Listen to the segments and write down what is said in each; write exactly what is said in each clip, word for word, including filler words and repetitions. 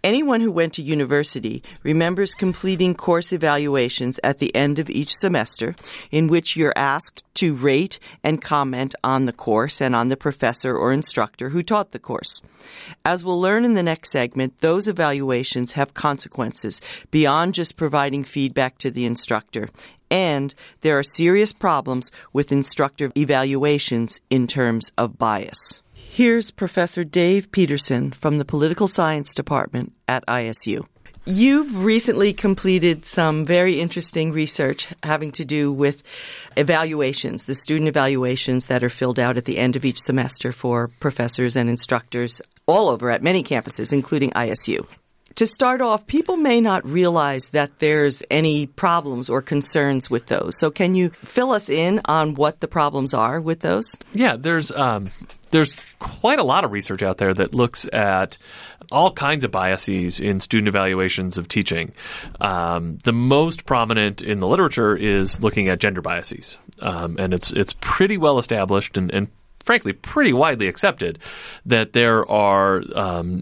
Anyone who went to university remembers completing course evaluations at the end of each semester in which you're asked to rate and comment on the course and on the professor or instructor who taught the course. As we'll learn in the next segment, those evaluations have consequences beyond just providing feedback to the instructor. And there are serious problems with instructor evaluations in terms of bias. Here's Professor Dave Peterson from the Political Science Department at I S U. You've recently completed some very interesting research having to do with evaluations, the student evaluations that are filled out at the end of each semester for professors and instructors all over at many campuses, including I S U. To start off, people may not realize that there's any problems or concerns with those. So can you fill us in on what the problems are with those? Yeah, there's um, there's quite a lot of research out there that looks at all kinds of biases in student evaluations of teaching. Um, the most prominent in the literature is looking at gender biases. Um, and it's it's pretty well established and, and frankly, pretty widely accepted that there are um,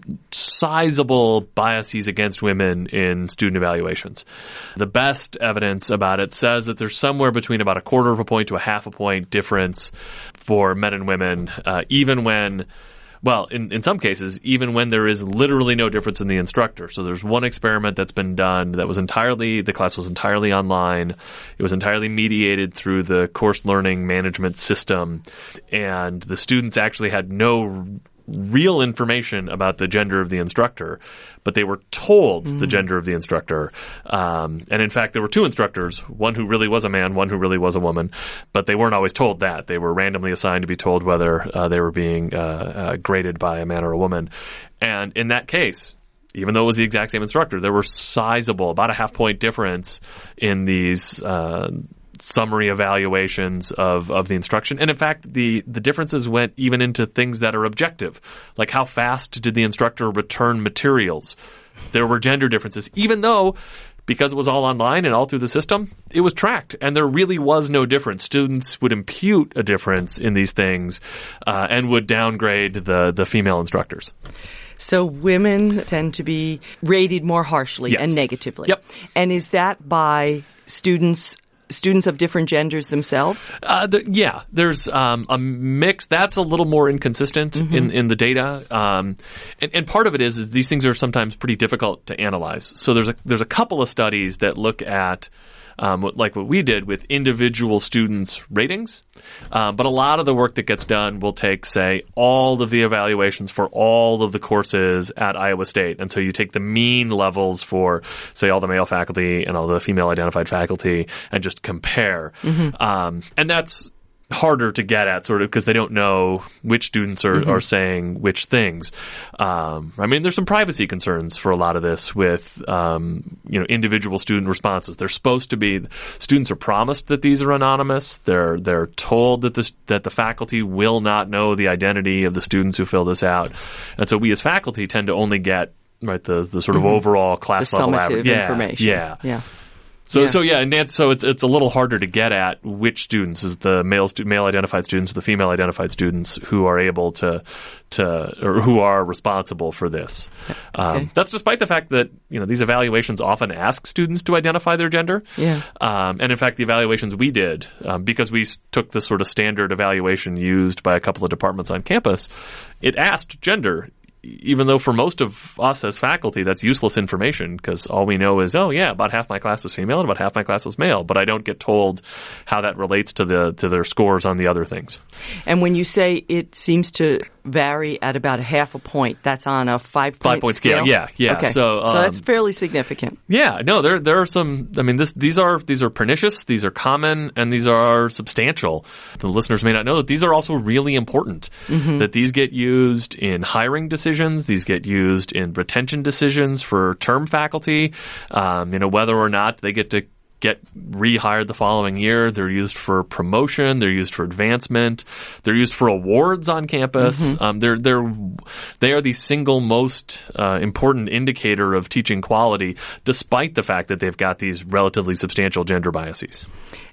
sizable biases against women in student evaluations. The best evidence about it says that there's somewhere between about a quarter of a point to a half a point difference for men and women, uh, even when Well, in, in some cases, even when there is literally no difference in the instructor. So there's one experiment that's been done that was entirely, the class was entirely online. It was entirely mediated through the course learning management system. And the students actually had no real information about the gender of the instructor, but they were told mm. the gender of the instructor. Um, and in fact, there were two instructors, one who really was a man, one who really was a woman, but they weren't always told that. They were randomly assigned to be told whether uh, they were being uh, uh, graded by a man or a woman. And in that case, even though it was the exact same instructor, there were sizable, about a half point difference in these uh summary evaluations of, of the instruction. And in fact, the, the differences went even into things that are objective, like how fast did the instructor return materials. There were gender differences, even though, because it was all online and all through the system, it was tracked, and there really was no difference. Students would impute a difference in these things uh, and would downgrade the, the female instructors. So women tend to be rated more harshly yes. and negatively. Yep. And is that by students Students of different genders themselves? Uh, the, yeah, there's um, a mix. That's a little more inconsistent mm-hmm. in, in the data. Um, and, and part of it is, is these things are sometimes pretty difficult to analyze. So there's a, there's a couple of studies that look at Um, like what we did with individual students' ratings. Um, but a lot of the work that gets done will take, say, all of the evaluations for all of the courses at Iowa State. And so you take the mean levels for, say, all the male faculty and all the female-identified faculty and just compare. Mm-hmm. Um, and that's harder to get at, sort of, because they don't know which students are, mm-hmm. are saying which things. Um, I mean, there's some privacy concerns for a lot of this with, um, you know, individual student responses. They're supposed to be, students are promised that these are anonymous. They're, they're told that this, that the faculty will not know the identity of the students who fill this out. And so we as faculty tend to only get, right, the, the sort of mm-hmm. overall class the level summative average. Yeah, information. Yeah. Yeah. So, yeah. so yeah, and Nancy, so it's it's a little harder to get at which students, is the male stu- male identified students, or the female identified students who are able to to or who are responsible for this. Um, okay. That's despite the fact that, you know, these evaluations often ask students to identify their gender. Yeah. Um, and in fact, the evaluations we did, um, because we took the sort of standard evaluation used by a couple of departments on campus, it asked gender. Even though for most of us as faculty, that's useless information, because all we know is, oh yeah, about half my class is female and about half my class is male, but I don't get told how that relates to the to their scores on the other things. And when you say it seems to vary at about a half a point, that's on a five point five point scale? scale. Yeah, yeah. Okay. So, um, so that's fairly significant. Yeah, no, there there are some. I mean, this these are these are pernicious, these are common, and these are substantial. The listeners may not know that these are also really important. Mm-hmm. That these get used in hiring decisions, these get used in retention decisions for term faculty. Um, you know, whether or not they get to get rehired the following year. They're used for promotion. They're used for advancement. They're used for awards on campus. Mm-hmm. Um, they're they're they are the single most uh, important indicator of teaching quality, despite the fact that they've got these relatively substantial gender biases.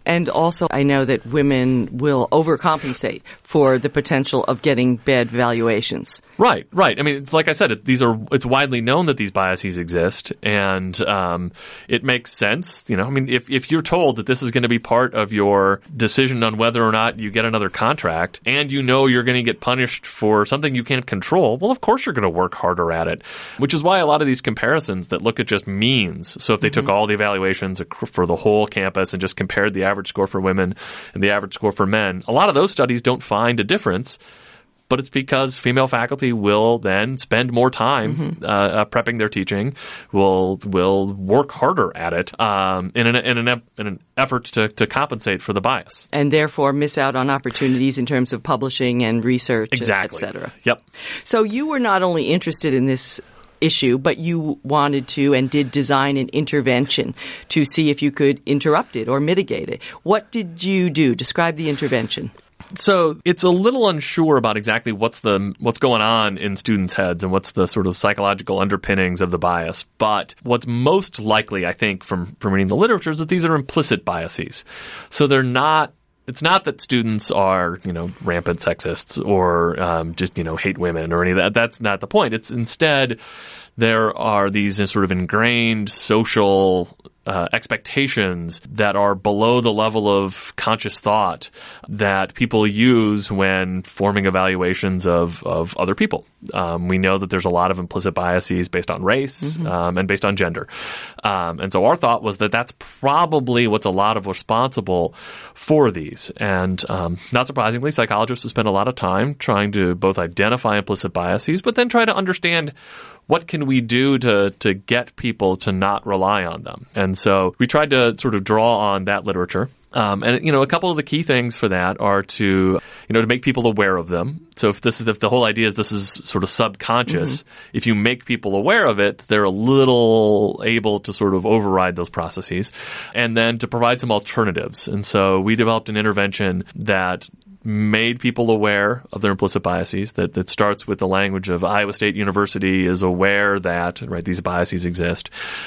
And also, I know that women will overcompensate for the potential of getting bad valuations. Right, right. I mean, it's like I said, it, these are it's widely known that these biases exist, and um, it makes sense. You know, I mean, if if you're told that this is going to be part of your decision on whether or not you get another contract, and you know you're going to get punished for something you can't control, well, of course you're going to work harder at it. Which is why a lot of these comparisons that look at just means. So if they mm-hmm. took all the evaluations for the whole campus and just compared the average score for women and the average score for men, a lot of those studies don't find a difference. But it's because female faculty will then spend more time mm-hmm. uh, uh, prepping their teaching, will will work harder at it um, in an in an, in an effort to, to compensate for the bias, and therefore miss out on opportunities in terms of publishing and research, exactly. et cetera. Yep. So you were not only interested in this issue, but you wanted to and did design an intervention to see if you could interrupt it or mitigate it. What did you do? Describe the intervention. So it's a little unsure about exactly what's the what's going on in students' heads and what's the sort of psychological underpinnings of the bias. But what's most likely, I think, from, from reading the literature is that these are implicit biases. So they're not It's not that students are, you know, rampant sexists or um, just, you know, hate women or any of that. That's not the point. It's instead there are these sort of ingrained social uh, expectations that are below the level of conscious thought that people use when forming evaluations of, of other people. Um, we know that there's a lot of implicit biases based on race mm-hmm. um, and based on gender. Um, and so our thought was that that's probably what's a lot of responsible for these. And um, not surprisingly, psychologists have spent a lot of time trying to both identify implicit biases, but then try to understand what can we do to to get people to not rely on them. And so we tried to sort of draw on that literature. Um, and, you know, a couple of the key things for that are to, you know, to make people aware of them. So if this is, if the whole idea is this is sort of subconscious, mm-hmm. if you make people aware of it, they're a little able to sort of override those processes. And then to provide some alternatives. And so we developed an intervention that made people aware of their implicit biases, that, that starts with the language of Iowa State University is aware that, right, these biases exist,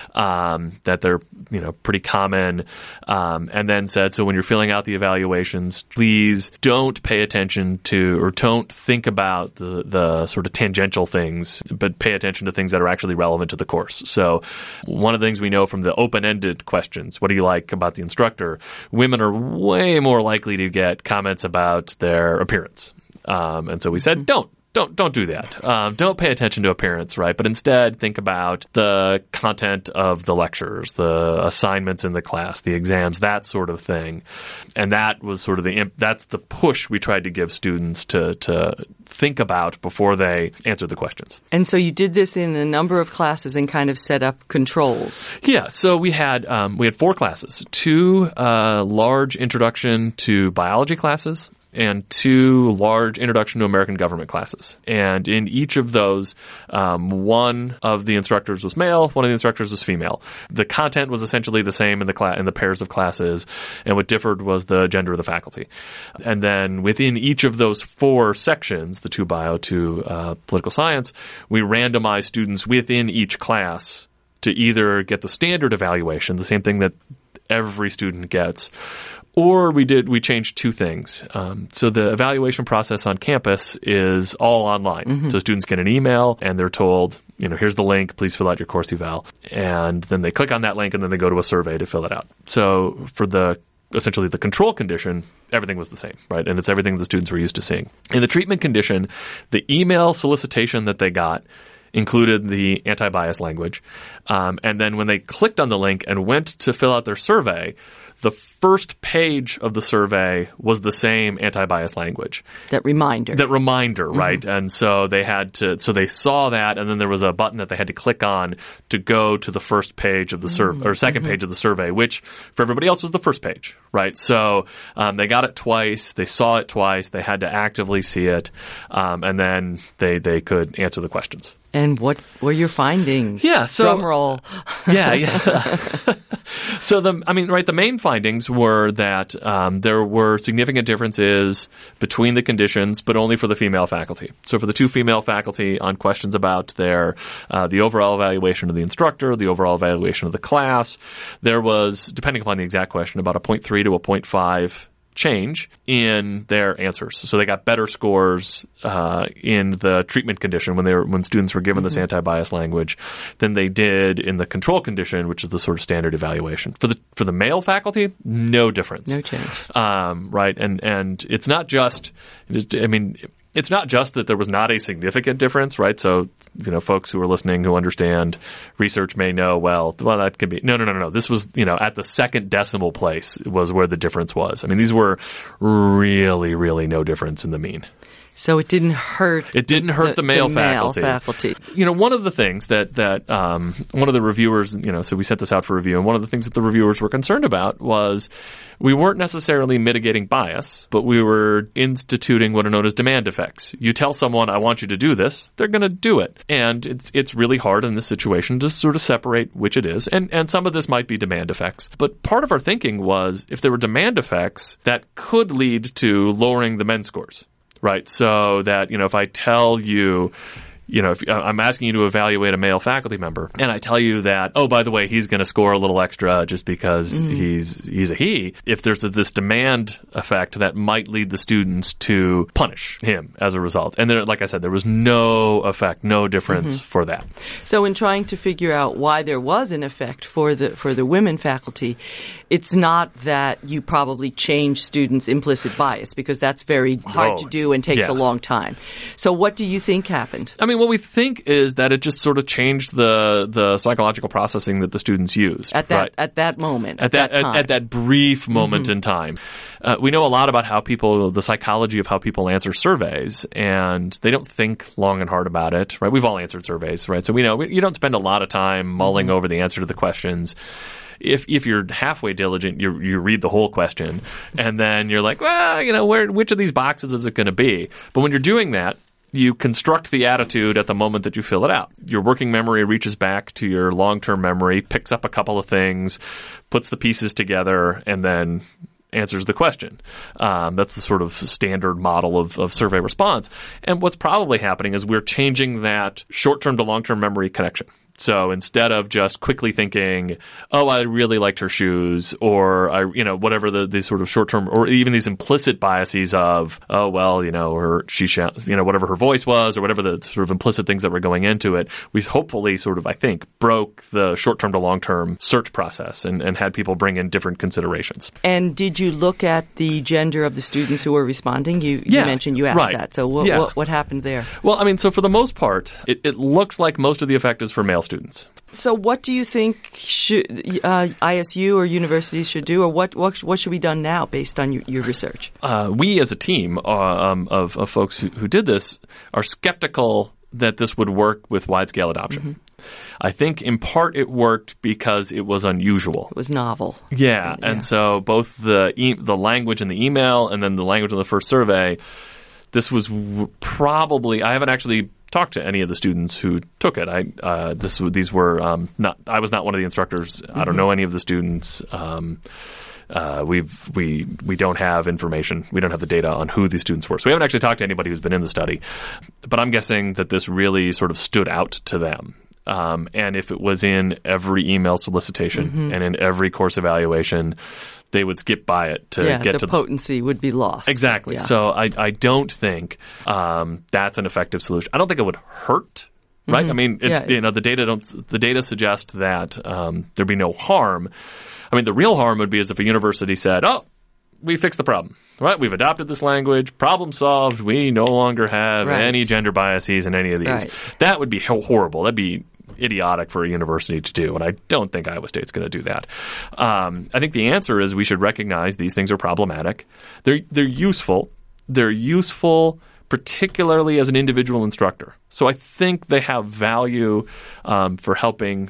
um, that they're, you know, pretty common, um, and then said, so when you're filling out the evaluations, please don't pay attention to, or don't think about the, the sort of tangential things, but pay attention to things that are actually relevant to the course. So one of the things we know from the open-ended questions, what do you like about the instructor? Women are way more likely to get comments about their appearance. Um, and so we said, don't. Don't don't do that. Um, don't pay attention to appearance, right? But instead, think about the content of the lectures, the assignments in the class, the exams, that sort of thing. And that was sort of the that's the push we tried to give students to to think about before they answered the questions. And so you did this in a number of classes and kind of set up controls. Yeah. So we had um, we had four classes, two uh, large introduction to biology classes, and two large Introduction to American Government classes. And in each of those, um, one of the instructors was male, one of the instructors was female. The content was essentially the same in the cla- in the pairs of classes, and what differed was the gender of the faculty. And then within each of those four sections, the two bio, two uh, political science, we randomized students within each class to either get the standard evaluation, the same thing that every student gets, or we did we changed two things. Um, so the evaluation process on campus is all online. Mm-hmm. So students get an email and they're told, you know, here's the link, please fill out your course eval. And then they click on that link and then they go to a survey to fill it out. So for the essentially the control condition, everything was the same, right? And it's everything the students were used to seeing. In the treatment condition, the email solicitation that they got included the anti-bias language. Um, and then when they clicked on the link and went to fill out their survey, the first page of the survey was the same anti-bias language. That reminder. That reminder, mm-hmm. right? And so they had to, so they saw that, and then there was a button that they had to click on to go to the first page of the survey, mm-hmm. or second mm-hmm. page of the survey, which for everybody else was the first page, right? So um, they got it twice, they saw it twice, they had to actively see it, um, and then they, they could answer the questions. And what were your findings? Yeah, so drum roll. yeah, yeah. So the, I mean, right, the main findings were that um, there were significant differences between the conditions, but only for the female faculty. So for the two female faculty on questions about their uh, the overall evaluation of the instructor, the overall evaluation of the class, there was, depending upon the exact question, about a zero point three to a zero point five change in their answers. So they got better scores uh, in the treatment condition when they were when students were given mm-hmm. this anti-bias language than they did in the control condition, which is the sort of standard evaluation. For the for the male faculty, no difference. No change. Um, right, and and it's not just. I mean. It's not just that there was not a significant difference, right? So, you know, folks who are listening who understand research may know, well, well, that could be, no, no, no, no. This was, you know, at the second decimal place was where the difference was. I mean, these were really, really no difference in the mean. So it didn't hurt. It didn't hurt the, the male, the faculty. male faculty. You know, one of the things that that um, one of the reviewers, you know, so we sent this out for review, and one of the things that the reviewers were concerned about was we weren't necessarily mitigating bias, but we were instituting what are known as demand effects. You tell someone, "I want you to do this," they're going to do it, and it's it's really hard in this situation to sort of separate which it is, and and some of this might be demand effects. But part of our thinking was if there were demand effects, that could lead to lowering the men's scores. Right, so that, you know, if I tell you, you know, if I'm asking you to evaluate a male faculty member, and I tell you that, oh, by the way, he's going to score a little extra just because mm. he's he's a he. If there's a, this demand effect, that might lead the students to punish him as a result. And there, like I said, there was no effect, no difference mm-hmm. for that. So in trying to figure out why there was an effect for the for the women faculty, it's not that you probably change students' implicit bias, because that's very hard oh, to do and takes yeah. a long time. So what do you think happened? I mean, what we think is that it just sort of changed the the psychological processing that the students used at that right? at that moment, at, at that, that time. At, at that brief moment mm-hmm. in time. Uh, we know a lot about how people, the psychology of how people answer surveys, and they don't think long and hard about it. Right? We've all answered surveys, right? So we know we, you don't spend a lot of time mulling mm-hmm. over the answer to the questions. If if you're halfway diligent, you you read the whole question, and then you're like, well, you know, where which of these boxes is it going to be? But when you're doing that, you construct the attitude at the moment that you fill it out. Your working memory reaches back to your long-term memory, picks up a couple of things, puts the pieces together, and then answers the question. Um, that's the sort of standard model of, of survey response. And what's probably happening is we're changing that short-term to long-term memory connection. So instead of just quickly thinking, oh, I really liked her shoes, or I, you know, whatever the these sort of short term, or even these implicit biases of, oh, well, you know, her she, you know, whatever her voice was, or whatever the sort of implicit things that were going into it, we hopefully sort of, I think, broke the short term to long term search process and, and had people bring in different considerations. And did you look at the gender of the students who were responding? You, you yeah, mentioned you asked right. that. So what, yeah. what what happened there? Well, I mean, so for the most part, it, it looks like most of the effect is for male students. So what do you think should, uh, I S U or universities should do, or what, what, what should be done now based on your, your research? Uh, we as a team uh, um, of, of folks who, who did this are skeptical that this would work with wide-scale adoption. Mm-hmm. I think in part it worked because it was unusual. It was novel. Yeah, yeah. and so both the e- the language in the email and then the language in the first survey, this was w- probably, I haven't actually talked to any of the students who took it. I uh, this these were um, not. I was not one of the instructors. Mm-hmm. I don't know any of the students. Um, uh, we've we we don't have information. We don't have the data on who these students were. So we haven't actually talked to anybody who's been in the study. But I'm guessing that this really sort of stood out to them. Um, and if it was in every email solicitation mm-hmm. and in every course evaluation, they would skip by it to yeah, get the to the potency would be lost. Exactly. Yeah. So I, I don't think um, that's an effective solution. I don't think it would hurt, right? Mm-hmm. I mean, it, yeah. you know, the data don't. The data suggest that um, there'd be no harm. I mean, the real harm would be as if a university said, "Oh, we fixed the problem. Right? We've adopted this language. Problem solved. We no longer have right. any gender biases in any of these." Right. That would be horrible. That'd be idiotic for a university to do, and I don't think Iowa State's going to do that. Um, I think the answer is we should recognize these things are problematic. They're they're useful. They're useful particularly as an individual instructor. So I think they have value um, for helping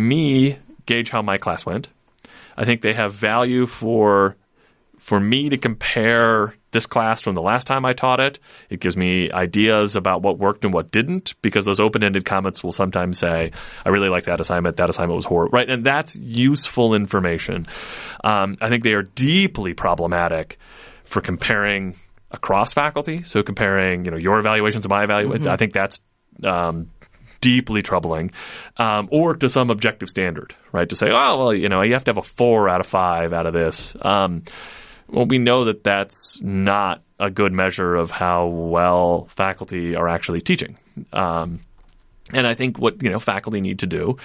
me gauge how my class went. I think they have value for for me to compare this class from the last time I taught it. It gives me ideas about what worked and what didn't, because those open-ended comments will sometimes say, I really like that assignment. That assignment was horrible, right? And that's useful information. Um, I think they are deeply problematic for comparing across faculty. So comparing, you know, your evaluations to my evaluation, mm-hmm. I think that's um, deeply troubling. Um, or to some objective standard, right? To say, oh, well, you know, you have to have a four out of five out of this. Um, Well, we know that that's not a good measure of how well faculty are actually teaching. Um, and I think what, you know, faculty need to do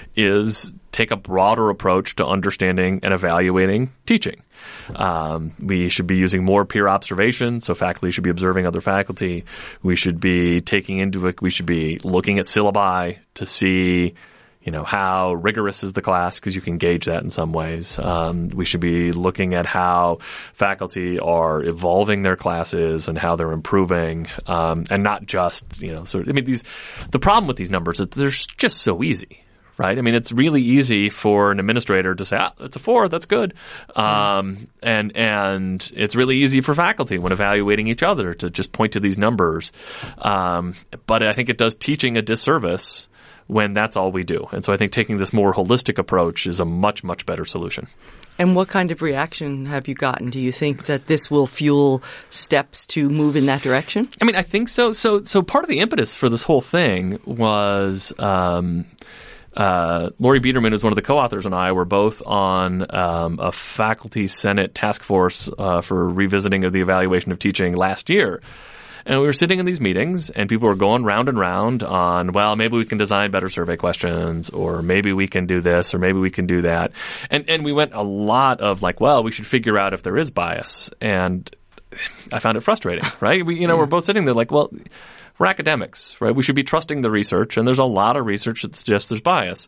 is take a broader approach to understanding and evaluating teaching. Um, we should be using more peer observation, so faculty should be observing other faculty. We should be taking into it, we should be looking at syllabi to see, you know, how rigorous is the class, because you can gauge that in some ways. Um, we should be looking at how faculty are evolving their classes and how they're improving, um, and not just, you know, sort of, I mean, these, the problem with these numbers is they're just so easy, right? I mean, it's really easy for an administrator to say, ah, that's a four, that's good. Um, and, and it's really easy for faculty when evaluating each other to just point to these numbers. Um, but I think it does teaching a disservice when that's all we do. And so I think taking this more holistic approach is a much, much better solution. And what kind of reaction have you gotten? Do you think that this will fuel steps to move in that direction? I mean, I think so. So, so part of the impetus for this whole thing was um, uh, Lori Biederman, who's one of the co-authors, and I were both on um, a faculty senate task force uh, for revisiting of the evaluation of teaching last year. And we were sitting in these meetings, and people were going round and round on, well, maybe we can design better survey questions, or maybe we can do this, or maybe we can do that. And and we went a lot of like, well, we should figure out if there is bias. And I found it frustrating, right? We, you know, we're both sitting there like, well, we're academics, right? We should be trusting the research, and there's a lot of research that suggests there's bias.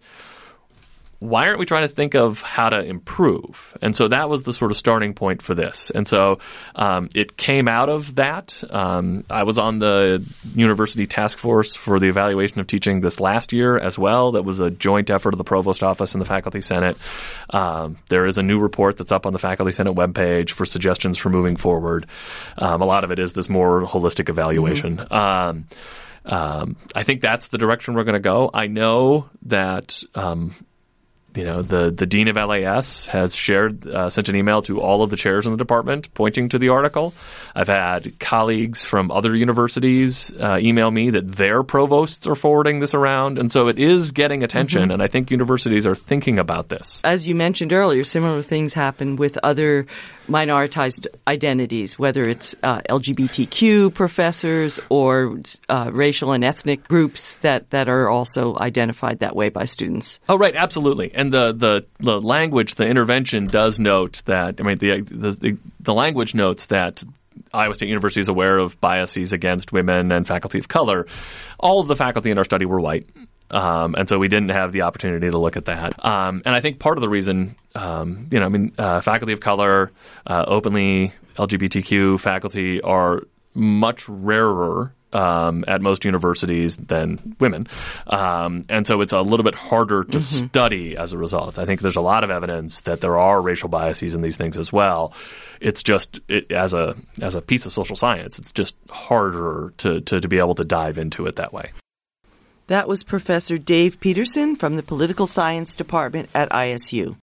Why aren't we trying to think of how to improve? And so that was the sort of starting point for this. And so um, it came out of that. Um, I was on the university task force for the evaluation of teaching this last year as well. That was a joint effort of the provost office and the faculty senate. Um, there is a new report that's up on the faculty senate webpage for suggestions for moving forward. Um, a lot of it is this more holistic evaluation. Mm-hmm. Um, um, I think that's the direction we're going to go. I know that um, You know, the, the dean of L A S has shared, uh, sent an email to all of the chairs in the department pointing to the article. I've had colleagues from other universities uh, email me that their provosts are forwarding this around. And so it is getting attention, mm-hmm. and I think universities are thinking about this. As you mentioned earlier, similar things happen with other minoritized identities, whether it's uh, L G B T Q professors or uh, racial and ethnic groups that, that are also identified that way by students. Oh, right. Absolutely. And the, the, the language, the intervention does note that, I mean, the, the, the language notes that Iowa State University is aware of biases against women and faculty of color. All of the faculty in our study were white. Um, and so we didn't have the opportunity to look at that. Um, and I think part of the reason, um, you know, I mean, uh, faculty of color, uh, openly L G B T Q faculty are much rarer um, at most universities than women. Um, and so it's a little bit harder to mm-hmm. study as a result. I think there's a lot of evidence that there are racial biases in these things as well. It's just, it, as a as a piece of social science, it's just harder to, to, to be able to dive into it that way. That was Professor Dave Peterson from the Political Science Department at I S U.